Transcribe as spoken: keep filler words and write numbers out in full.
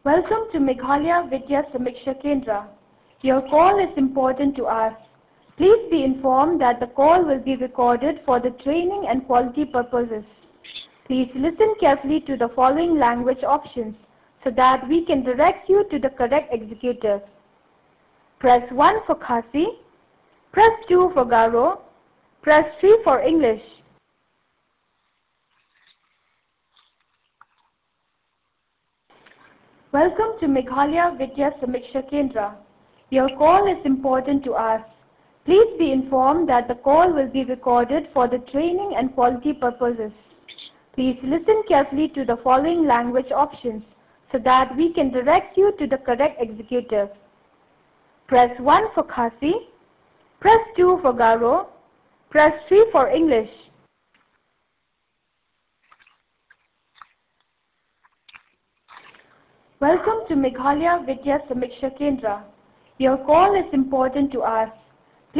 Welcome to Meghalaya Vidya Samiksha Kendra. Your call is important to us. Please be informed that the call will be recorded for the training and quality purposes. Please listen carefully to the following language options so that we can direct you to the correct executive. Press one for Khasi, press two for Garo, press three for English. Welcome to Meghalaya Vidya Samiksha Kendra. Your call is important to us. Please be informed that the call will be recorded for the training and quality purposes. Please listen carefully to the following language options so that we can direct you to the correct executive. Press one for Khasi, press two for Garo, press three for English. Welcome to Meghalaya Vidya Samiksha Kendra. Your call is important to us.